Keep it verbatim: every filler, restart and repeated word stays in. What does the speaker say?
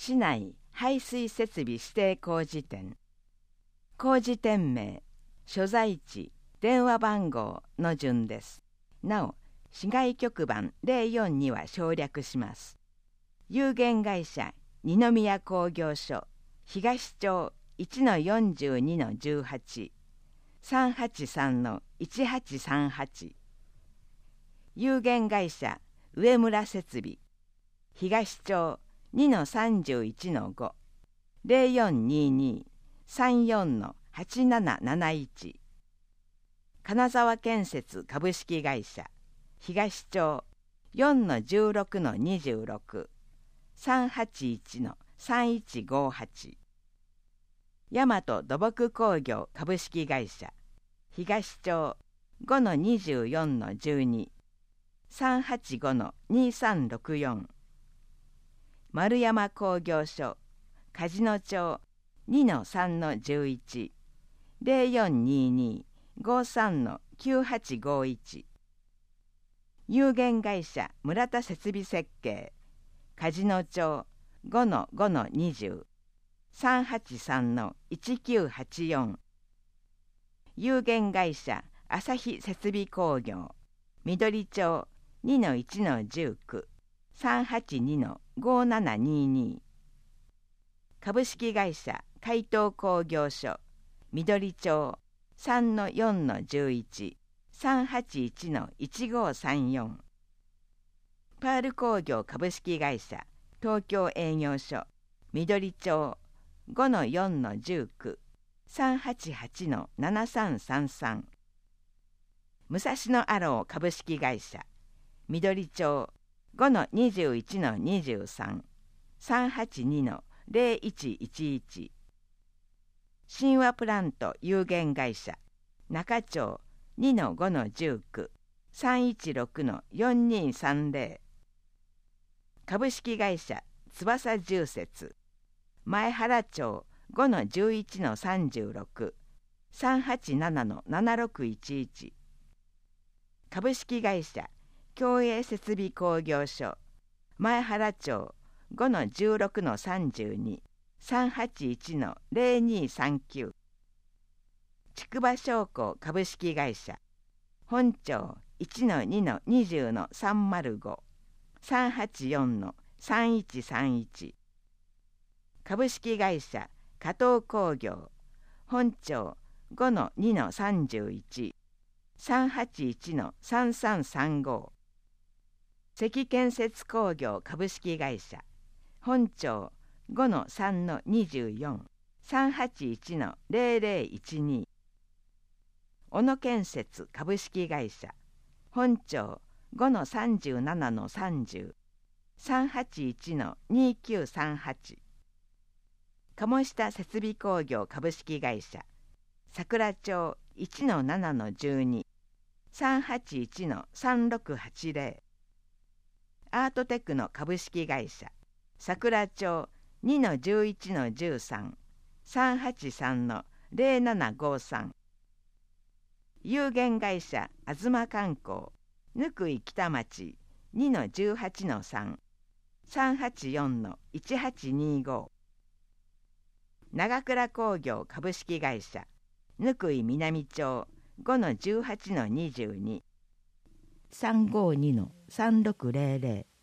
市内排水設備指定工事店、工事店名、所在地、電話番号の順です。なお、市外局番ゼロよんには省略します。有限会社二宮工業所東町 いちのよんじゅうにのじゅうはち さんはちさんのいちはちさんはち、有限会社上村設備東町 にのさんじゅういちのご ゼロよんにに さんよんのはちなななないち、金沢建設株式会社東町 よんのじゅうろくのにじゅうろく さんはちいちのさんいちごはち、大和土木工業株式会社東町 ごのにじゅうよんのじゅうに さんはちごのにさんろくよん、丸山工業所梶野町 にのさんのじゅういち ゼロよんにに ごさんのきゅうはちごいち、有限会社村田設備設計梶野町 ごのごのにじゅう さんはちさんのいちきゅうはちよん、有限会社朝日設備工業緑町 にのいちのじゅうきゅう さんはちにのごななにに、株式会社海東工業所緑町 さんのよんのじゅういち さんはちいちのいちごさんよん、パール工業株式会社東京営業所緑町 ごのよんのじゅうきゅう さんはちはちのななさんさんさん、武蔵野アロー株式会社緑町 ごのにじゅういちのにじゅうさん さんはちにのゼロいちいちいち、神話プラント有限会社中町 にのごのじゅうきゅう さんいちろくのよんにさんゼロ、株式会社翼住設前原町 ごのじゅういちのさんじゅうろく さんはちななのななろくいちいち、株式会社共栄設備工業所前原町 ごのじゅうろくのさんじゅうに さんはちいちのゼロにさんきゅう、筑波商工株式会社本町 いちのにのにじゅうのさんまるご さんはちよんのさんいちさんいち、株式会社加藤工業本町 ごのにのさんじゅういち さんはちいちのさんさんさんご、関建設工業株式会社本町 ごのさんのにじゅうよん さんはちいちのゼロゼロいちに、小野建設株式会社本町 ごのさんじゅうななのさんじゅう さんはちいちのにきゅうさんはち、鴨下設備工業株式会社桜町 いちのななのじゅうに さんはちいちのさんろくはちゼロ、アートテクノ株式会社桜町 にのじゅういちのじゅうさん さんはちさんのゼロななごさん、有限会社東観光貫井北町 にのじゅうはちのさん さんはちよんのいちはちにご、長倉工業株式会社貫井南町 ごのじゅうはちのにじゅうに さんごにのさんろくゼロゼロ